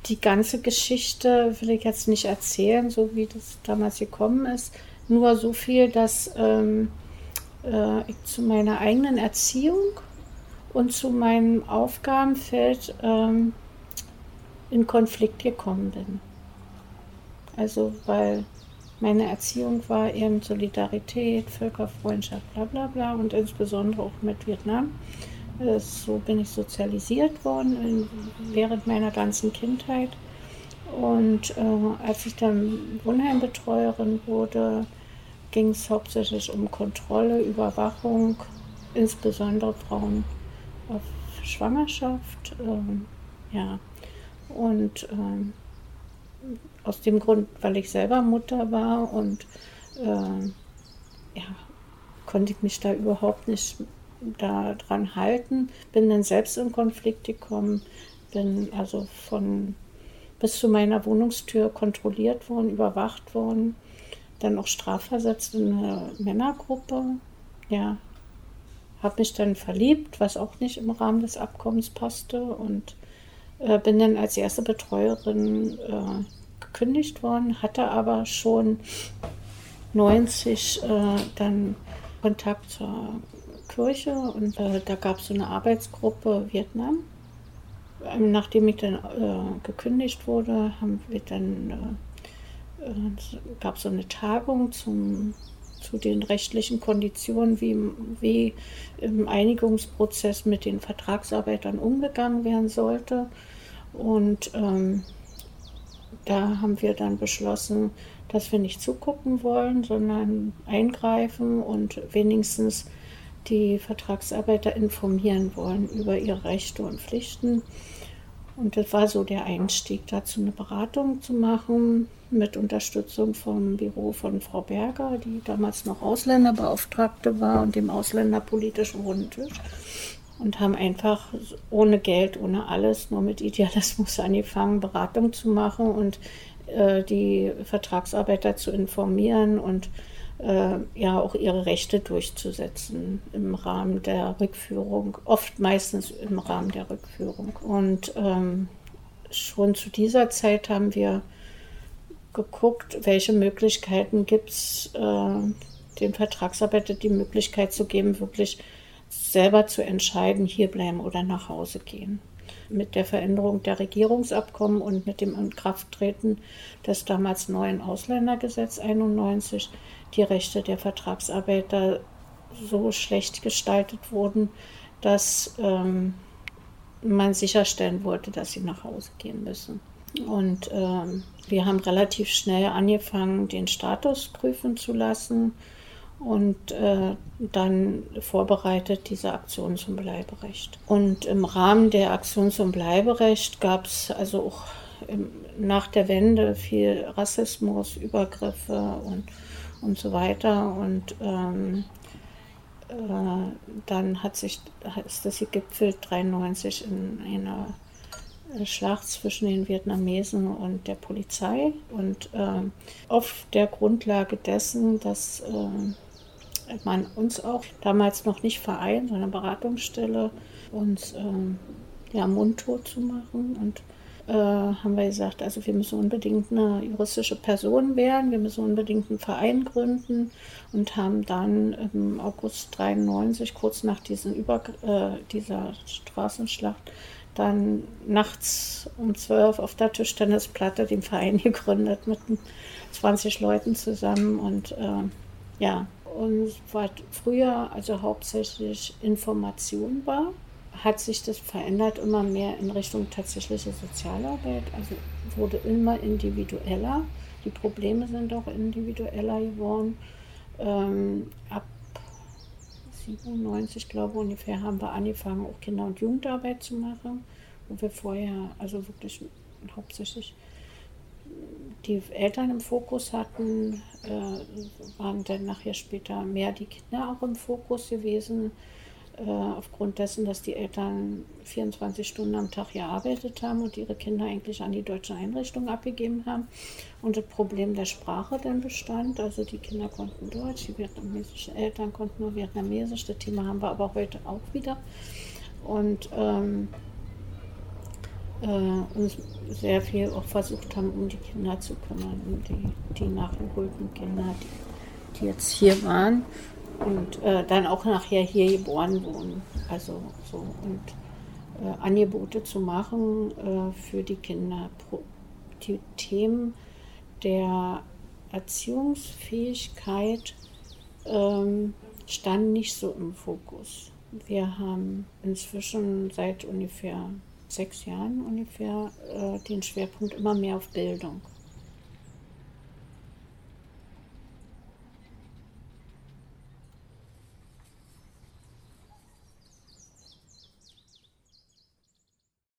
Die ganze Geschichte will ich jetzt nicht erzählen, so wie das damals gekommen ist. Nur so viel, dass ich zu meiner eigenen Erziehung und zu meinem Aufgabenfeld in Konflikt gekommen bin. Also weil meine Erziehung war eben Solidarität, Völkerfreundschaft, bla bla bla und insbesondere auch mit Vietnam. So bin ich sozialisiert worden während meiner ganzen Kindheit. Und als ich dann Wohnheimbetreuerin wurde, ging es hauptsächlich um Kontrolle, Überwachung, insbesondere Frauen auf Schwangerschaft. Ja. Und aus dem Grund, weil ich selber Mutter war und ja, konnte ich mich da überhaupt nicht dran halten. Bin dann selbst in Konflikt gekommen, bin also bis zu meiner Wohnungstür kontrolliert worden, überwacht worden, dann auch strafversetzt in eine Männergruppe. Ja, habe mich dann verliebt, was auch nicht im Rahmen des Abkommens passte und bin dann als erste Betreuerin gekündigt worden, hatte aber schon 90 dann Kontakt zur Kirche und da gab es so eine Arbeitsgruppe Vietnam. Nachdem ich dann gekündigt wurde, gab es so eine Tagung zu den rechtlichen Konditionen, wie im Einigungsprozess mit den Vertragsarbeitern umgegangen werden sollte. Und da haben wir dann beschlossen, dass wir nicht zugucken wollen, sondern eingreifen und wenigstens die Vertragsarbeiter informieren wollen über ihre Rechte und Pflichten. Und das war so der Einstieg dazu, eine Beratung zu machen mit Unterstützung vom Büro von Frau Berger, die damals noch Ausländerbeauftragte war und dem Ausländerpolitischen Rundtisch. Und haben einfach ohne Geld, ohne alles, nur mit Idealismus angefangen, Beratung zu machen und die Vertragsarbeiter zu informieren und ja auch ihre Rechte durchzusetzen im Rahmen der Rückführung, meistens im Rahmen der Rückführung. Und schon zu dieser Zeit haben wir geguckt, welche Möglichkeiten gibt es, den Vertragsarbeitern die Möglichkeit zu geben, wirklich selber zu entscheiden, hier bleiben oder nach Hause gehen. Mit der Veränderung der Regierungsabkommen und mit dem Inkrafttreten des damals neuen Ausländergesetz 91 die Rechte der Vertragsarbeiter so schlecht gestaltet wurden, dass man sicherstellen wollte, dass sie nach Hause gehen müssen. Und wir haben relativ schnell angefangen, den Status prüfen zu lassen und dann vorbereitet diese Aktion zum Bleiberecht. Und im Rahmen der Aktion zum Bleiberecht gab es also auch nach der Wende viel Rassismus, Übergriffe und so weiter. Und dann ist das gegipfelt 1993 in einer Schlacht zwischen den Vietnamesen und der Polizei. Und auf der Grundlage dessen, dass man uns auch damals noch nicht Verein, sondern Beratungsstelle, uns mundtot zu machen. Und haben wir gesagt, also wir müssen unbedingt eine juristische Person werden, wir müssen unbedingt einen Verein gründen und haben dann im August 1993, kurz nach dieser Straßenschlacht, dann nachts um 12 auf der Tischtennisplatte den Verein gegründet mit 20 Leuten zusammen und und was früher also hauptsächlich Information war, hat sich das verändert immer mehr in Richtung tatsächliche Sozialarbeit, also wurde immer individueller, die Probleme sind auch individueller geworden. Ab 97, glaube ich, ungefähr haben wir angefangen, auch Kinder- und Jugendarbeit zu machen, wo wir vorher also wirklich hauptsächlich die Eltern im Fokus hatten, waren dann nachher später mehr die Kinder auch im Fokus gewesen, aufgrund dessen, dass die Eltern 24 Stunden am Tag gearbeitet haben und ihre Kinder eigentlich an die deutschen Einrichtungen abgegeben haben und das Problem der Sprache dann bestand. Also die Kinder konnten Deutsch, die vietnamesischen Eltern konnten nur Vietnamesisch. Das Thema haben wir aber heute auch wieder. Und uns sehr viel auch versucht haben, um die Kinder zu kümmern, um die nachgeholten Kinder, die jetzt hier waren und dann auch nachher hier geboren wurden. Also so und Angebote zu machen für die Kinder. Die Themen der Erziehungsfähigkeit standen nicht so im Fokus. Wir haben inzwischen seit ungefähr 6 Jahren den Schwerpunkt immer mehr auf Bildung.